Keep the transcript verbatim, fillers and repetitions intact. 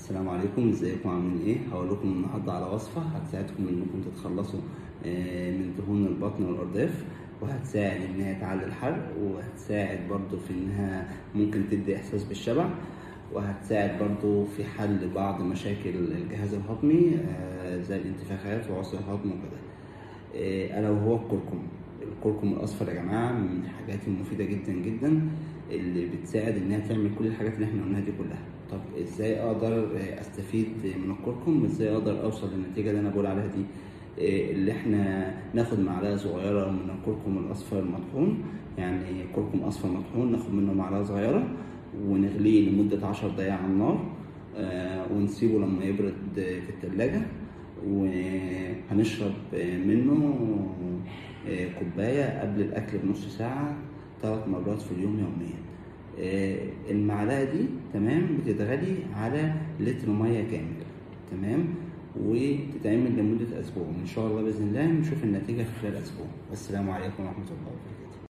السلام عليكم، ازيكم عاملين ايه؟ هقول لكم النهارده على وصفه هتساعدكم انكم تتخلصوا آه، من دهون البطن والارداف، وهتساعد انها تعلي الحرق، وهتساعد برضو في انها ممكن تدي احساس بالشبع، وهتساعد برضو في حل بعض مشاكل الجهاز الهضمي آه، زي الانتفاخات وعسر الهضم وكده، آه، الا وهو الكركم. الكركم الاصفر يا جماعه من الحاجات المفيده جدا جدا اللي بتساعد انها تعمل كل الحاجات اللي احنا قلناها دي كلها. طب ازاي اقدر استفيد من الكركم؟ ازاي اقدر اوصل للنتيجه اللي انا بقول عليها دي؟ إيه اللي احنا ناخد معلقه صغيره من الكركم الاصفر المطحون، يعني كركم اصفر مطحون ناخد منه معلقه صغيره ونغليه لمده عشر دقايق على النار، آه ونسيبه لما يبرد في التلاجة، وهنشرب منه آه، كوبايه قبل الاكل بنص ساعه ثلاث مرات في اليوم يوميا. آه، المعلقه دي تمام بتتغلي على لتر ميه كامل، تمام، وتتعمل لمده اسبوع، ان شاء الله باذن الله نشوف النتيجه في خلال اسبوع. والسلام عليكم ورحمه الله وبركاته.